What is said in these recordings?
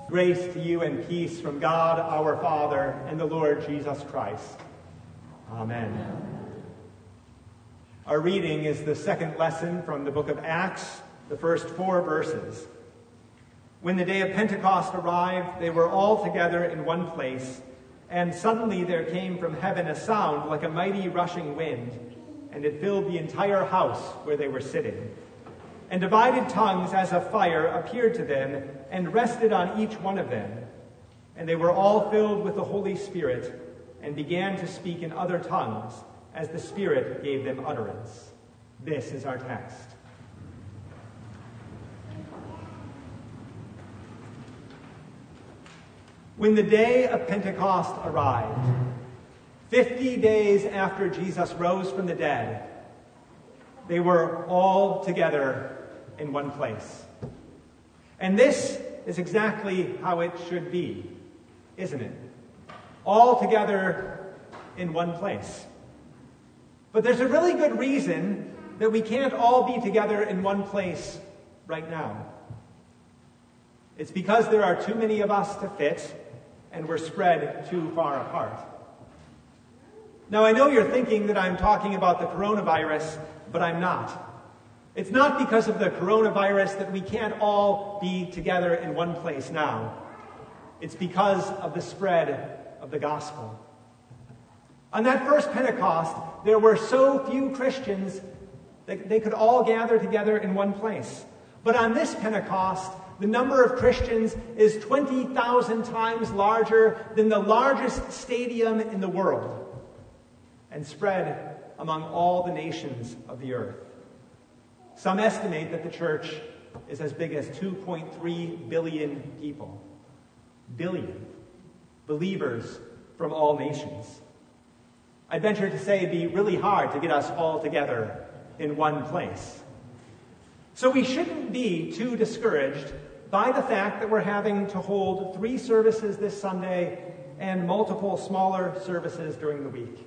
Grace to you and peace from God our Father and the Lord Jesus Christ. Amen. Our reading is the second lesson from the book of Acts, the first 4 verses. When the day of Pentecost arrived, they were all together in one place, and suddenly there came from heaven a sound like a mighty rushing wind, and it filled the entire house where they were sitting. And divided tongues as of fire appeared to them and rested on each one of them. And they were all filled with the Holy Spirit and began to speak in other tongues as the Spirit gave them utterance. This is our text. When the day of Pentecost arrived, 50 days after Jesus rose from the dead, they were all together in one place. And this is exactly how it should be, isn't it? All together in one place. But there's a really good reason that we can't all be together in one place right now. It's because there are too many of us to fit, and we're spread too far apart. Now, I know you're thinking that I'm talking about the coronavirus, but I'm not. It's not because of the coronavirus that we can't all be together in one place now. It's because of the spread of the gospel. On that first Pentecost, there were so few Christians that they could all gather together in one place. But on this Pentecost, the number of Christians is 20,000 times larger than the largest stadium in the world, and spread among all the nations of the earth. Some estimate that the church is as big as 2.3 billion people. Billion. Believers from all nations. I'd venture to say it'd be really hard to get us all together in one place. So we shouldn't be too discouraged by the fact that we're having to hold 3 services this Sunday and multiple smaller services during the week.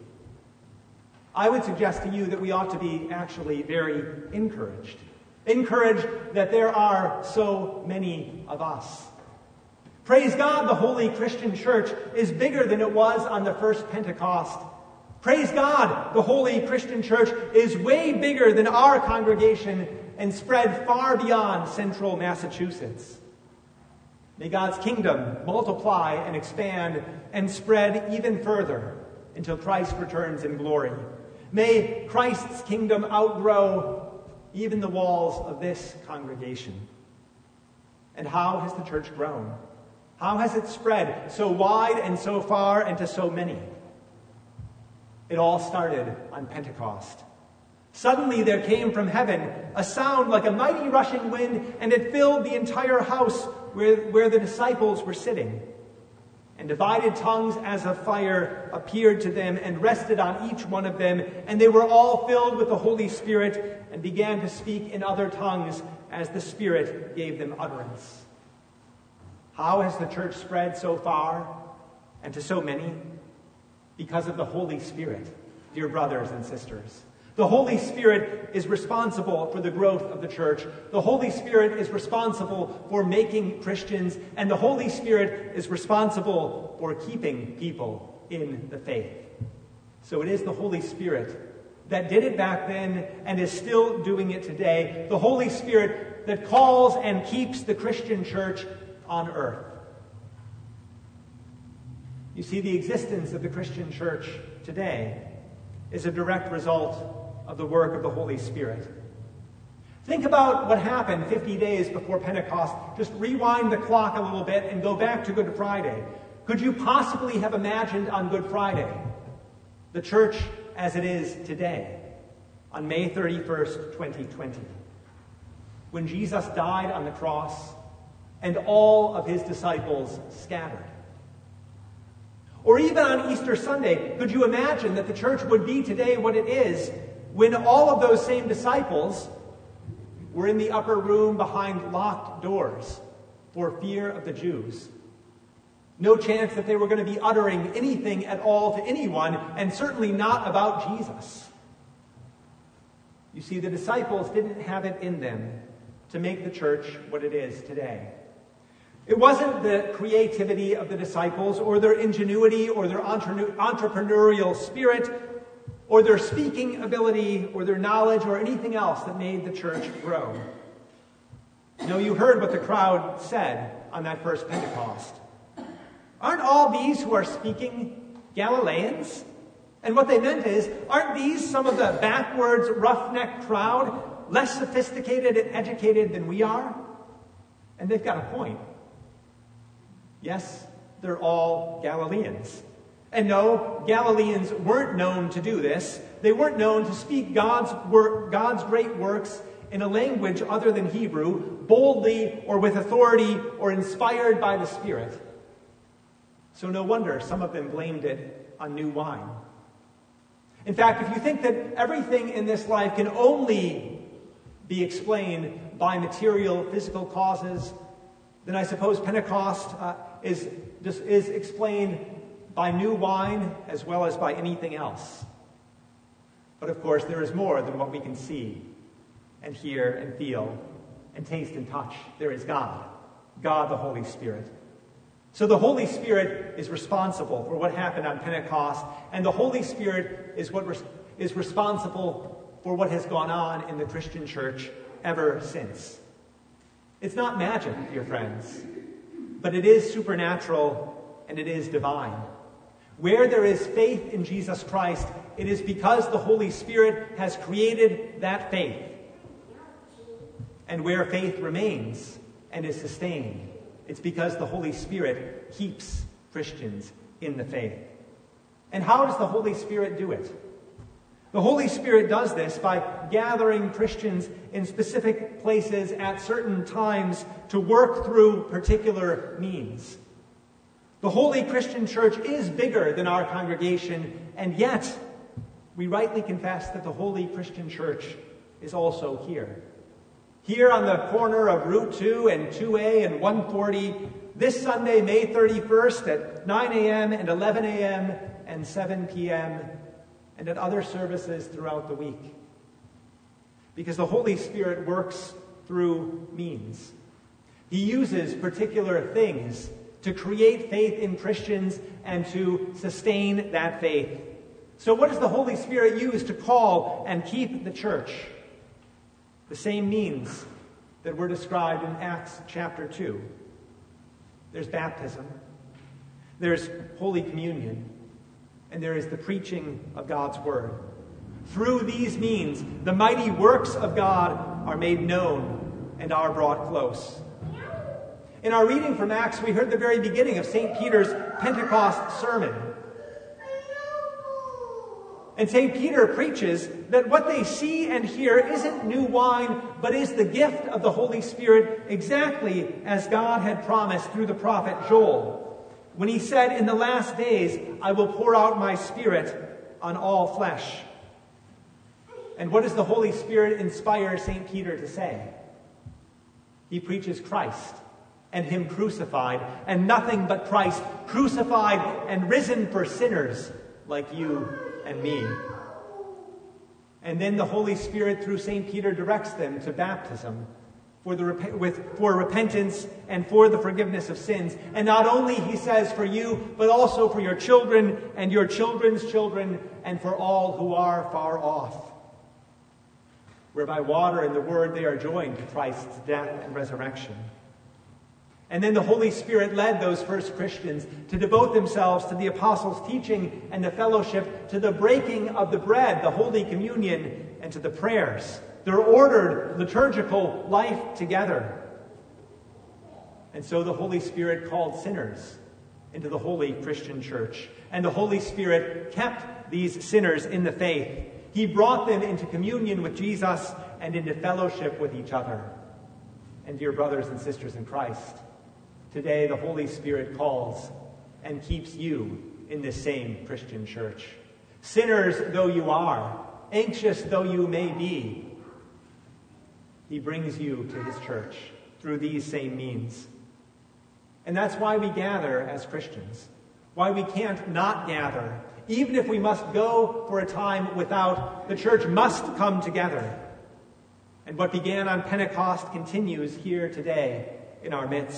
I would suggest to you that we ought to be actually very encouraged. Encouraged that there are so many of us. Praise God, the Holy Christian Church is bigger than it was on the first Pentecost. Praise God, the Holy Christian Church is way bigger than our congregation and spread far beyond central Massachusetts. May God's kingdom multiply and expand and spread even further until Christ returns in glory. May Christ's kingdom outgrow even the walls of this congregation. And how has the church grown? How has it spread so wide and so far and to so many? It all started on Pentecost. Suddenly there came from heaven a sound like a mighty rushing wind, and it filled the entire house where the disciples were sitting. And divided tongues as of fire appeared to them and rested on each one of them, and they were all filled with the Holy Spirit and began to speak in other tongues as the Spirit gave them utterance. How has the church spread so far and to so many? Because of the Holy Spirit, dear brothers and sisters. The Holy Spirit is responsible for the growth of the church. The Holy Spirit is responsible for making Christians, and the Holy Spirit is responsible for keeping people in the faith. So it is the Holy Spirit that did it back then and is still doing it today. The Holy Spirit that calls and keeps the Christian church on earth. You see, the existence of the Christian church today is a direct result of the work of the Holy Spirit. Think about what happened 50 days before Pentecost. Just rewind the clock a little bit and go back to Good Friday. Could you possibly have imagined on Good Friday the church as it is today, on May 31st, 2020, when Jesus died on the cross and all of his disciples scattered? Or even on Easter Sunday, could you imagine that the church would be today what it is when all of those same disciples were in the upper room behind locked doors for fear of the Jews? No chance that they were going to be uttering anything at all to anyone, and certainly not about Jesus. You see, the disciples didn't have it in them to make the church what it is today. It wasn't the creativity of the disciples or their ingenuity or their entrepreneurial spirit or their speaking ability or their knowledge or anything else that made the church grow. No, you heard what the crowd said on that first Pentecost. Aren't all these who are speaking Galileans? And what they meant is, aren't these some of the backwards, roughneck crowd, less sophisticated and educated than we are? And they've got a point. Yes, they're all Galileans. And no, Galileans weren't known to do this. They weren't known to speak God's great works in a language other than Hebrew, boldly or with authority or inspired by the Spirit. So no wonder some of them blamed it on new wine. In fact, if you think that everything in this life can only be explained by material, physical causes, then I suppose Pentecost is explained by new wine as well as by anything else. But of course, there is more than what we can see and hear and feel and taste and touch. There is God, God the Holy Spirit. So the Holy Spirit is responsible for what happened on Pentecost, and the Holy Spirit is responsible for what has gone on in the Christian church ever since. It's not magic, dear friends, but it is supernatural and it is divine. Where there is faith in Jesus Christ, it is because the Holy Spirit has created that faith. And where faith remains and is sustained, it's because the Holy Spirit keeps Christians in the faith. And how does the Holy Spirit do it? The Holy Spirit does this by gathering Christians in specific places at certain times to work through particular means. The Holy Christian Church is bigger than our congregation, and yet we rightly confess that the Holy Christian Church is also here. Here on the corner of Route 2 and 2A and 140, this Sunday, May 31st at 9 a.m. and 11 a.m. and 7 p.m., and at other services throughout the week. Because the Holy Spirit works through means. He uses particular things to create faith in Christians and to sustain that faith. So what does the Holy Spirit use to call and keep the church? The same means that were described in Acts chapter 2. There's baptism, there's Holy Communion, and there is the preaching of God's Word. Through these means, the mighty works of God are made known and are brought close. In our reading from Acts, we heard the very beginning of St. Peter's Pentecost sermon. And St. Peter preaches that what they see and hear isn't new wine, but is the gift of the Holy Spirit, exactly as God had promised through the prophet Joel, when he said, "In the last days I will pour out my Spirit on all flesh." And what does the Holy Spirit inspire St. Peter to say? He preaches Christ and Him crucified, and nothing but Christ, crucified and risen for sinners like you and me. And then the Holy Spirit, through St. Peter, directs them to baptism for repentance and for the forgiveness of sins. And not only, he says, for you, but also for your children and your children's children, and for all who are far off. Where by water and the Word they are joined to Christ's death and resurrection. And then the Holy Spirit led those first Christians to devote themselves to the apostles' teaching and the fellowship, to the breaking of the bread, the Holy Communion, and to the prayers. Their ordered liturgical life together. And so the Holy Spirit called sinners into the holy Christian church. And the Holy Spirit kept these sinners in the faith. He brought them into communion with Jesus and into fellowship with each other. And dear brothers and sisters in Christ, today the Holy Spirit calls and keeps you in this same Christian church. Sinners though you are, anxious though you may be, He brings you to His church through these same means. And that's why we gather as Christians. Why we can't not gather. Even if we must go for a time without, the church must come together. And what began on Pentecost continues here today in our midst.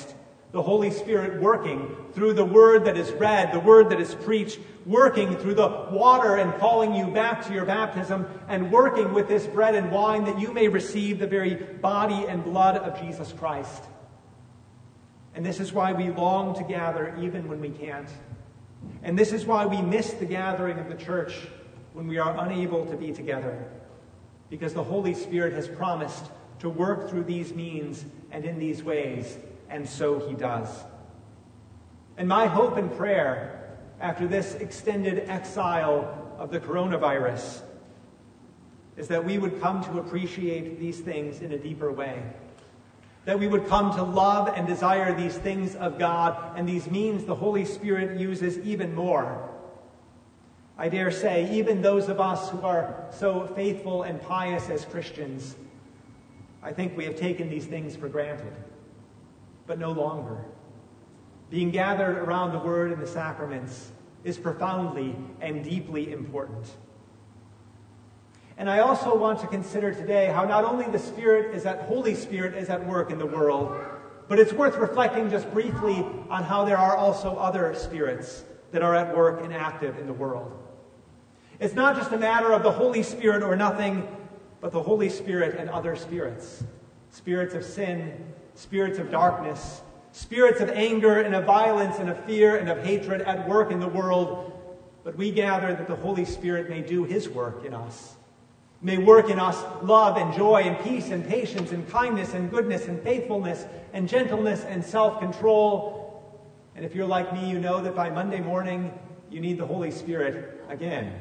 The Holy Spirit working through the word that is read, the word that is preached, working through the water and calling you back to your baptism, and working with this bread and wine that you may receive the very body and blood of Jesus Christ. And this is why we long to gather even when we can't. And this is why we miss the gathering of the church when we are unable to be together. Because the Holy Spirit has promised to work through these means and in these ways, and so he does. And my hope and prayer after this extended exile of the coronavirus is that we would come to appreciate these things in a deeper way. That we would come to love and desire these things of God and these means the Holy Spirit uses even more. I dare say, even those of us who are so faithful and pious as Christians, I think we have taken these things for granted, but no longer. Being gathered around the Word and the sacraments is profoundly and deeply important. And I also want to consider today how not only the Holy Spirit is at work in the world, but it's worth reflecting just briefly on how there are also other spirits that are at work and active in the world. It's not just a matter of the Holy Spirit or nothing, but the Holy Spirit and other spirits. Spirits of sin, spirits of darkness, spirits of anger and of violence and of fear and of hatred at work in the world. But we gather that the Holy Spirit may do his work in us. May work in us love and joy and peace and patience and kindness and goodness and faithfulness and gentleness and self-control. And if you're like me, you know that by Monday morning, you need the Holy Spirit again.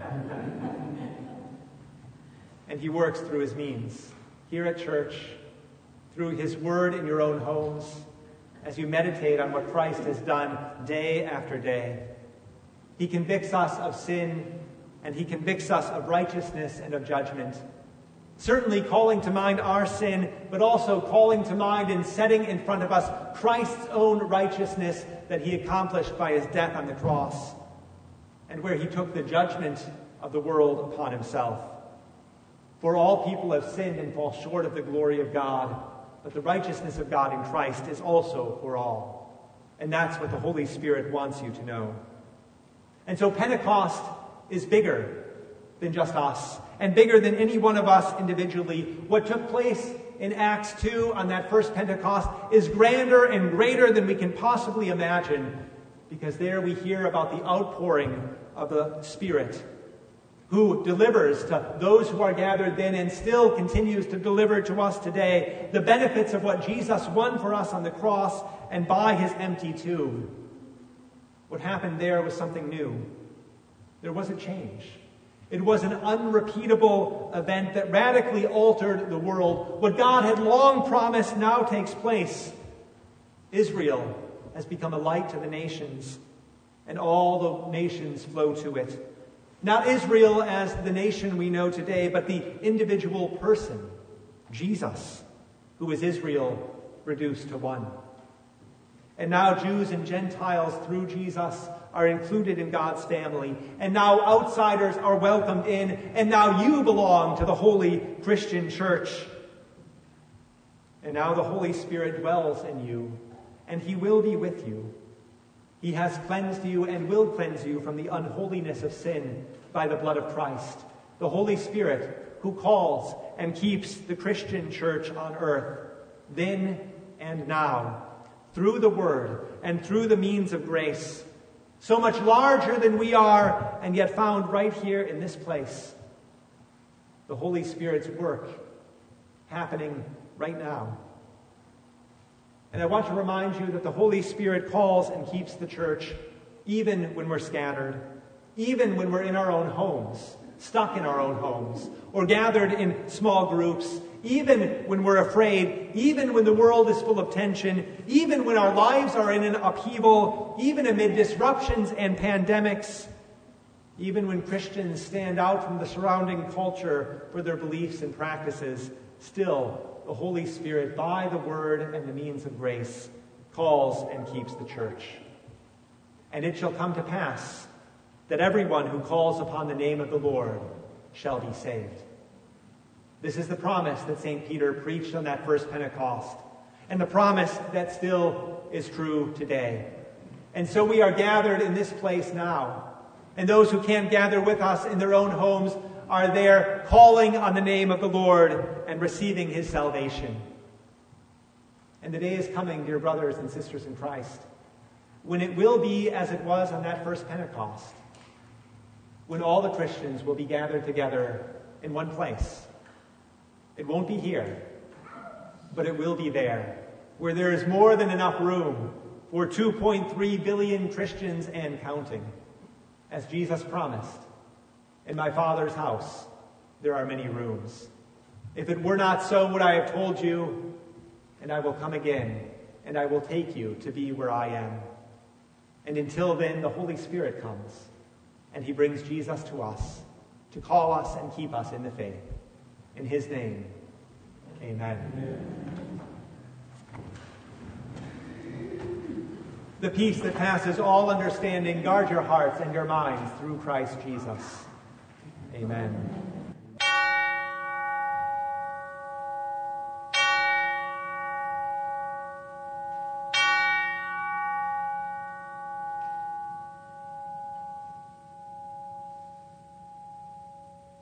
And he works through his means, here at church, through his word in your own homes, as you meditate on what Christ has done day after day. He convicts us of sin, and he convicts us of righteousness and of judgment. Certainly calling to mind our sin, but also calling to mind and setting in front of us Christ's own righteousness that he accomplished by his death on the cross, and where he took the judgment of the world upon himself. For all people have sinned and fall short of the glory of God, but the righteousness of God in Christ is also for all. And that's what the Holy Spirit wants you to know. And so Pentecost is bigger than just us, and bigger than any one of us individually. What took place in Acts 2 on that first Pentecost is grander and greater than we can possibly imagine, because there we hear about the outpouring of the Spirit, who delivers to those who are gathered then and still continues to deliver to us today the benefits of what Jesus won for us on the cross and by his empty tomb. What happened there was something new. There was a change. It was an unrepeatable event that radically altered the world. What God had long promised now takes place. Israel has become a light to the nations, and all the nations flow to it. Not Israel as the nation we know today, but the individual person, Jesus, who is Israel reduced to one. And now Jews and Gentiles through Jesus are included in God's family. And now outsiders are welcomed in. And now you belong to the holy Christian church. And now the Holy Spirit dwells in you, and he will be with you. He has cleansed you and will cleanse you from the unholiness of sin by the blood of Christ. The Holy Spirit who calls and keeps the Christian church on earth, then and now, through the word and through the means of grace, so much larger than we are, and yet found right here in this place. The Holy Spirit's work happening right now. And I want to remind you that the Holy Spirit calls and keeps the church even when we're scattered, even when we're in our own homes, stuck in our own homes, or gathered in small groups, even when we're afraid, even when the world is full of tension, even when our lives are in an upheaval, even amid disruptions and pandemics, even when Christians stand out from the surrounding culture for their beliefs and practices, still the Holy Spirit, by the word and the means of grace, calls and keeps the church. And it shall come to pass that everyone who calls upon the name of the Lord shall be saved. This is the promise that St. Peter preached on that first Pentecost, and the promise that still is true today. And so we are gathered in this place now. And those who can't gather with us in their own homes are there calling on the name of the Lord and receiving his salvation. And the day is coming, dear brothers and sisters in Christ, when it will be as it was on that first Pentecost, when all the Christians will be gathered together in one place. It won't be here, but it will be there, where there is more than enough room for 2.3 billion Christians and counting. As Jesus promised, in my Father's house there are many rooms. If it were not so, would I have told you, and I will come again, and I will take you to be where I am. And until then, the Holy Spirit comes, and he brings Jesus to us, to call us and keep us in the faith. In his name, amen. The peace that passes all understanding, guard your hearts and your minds through Christ Jesus. Amen.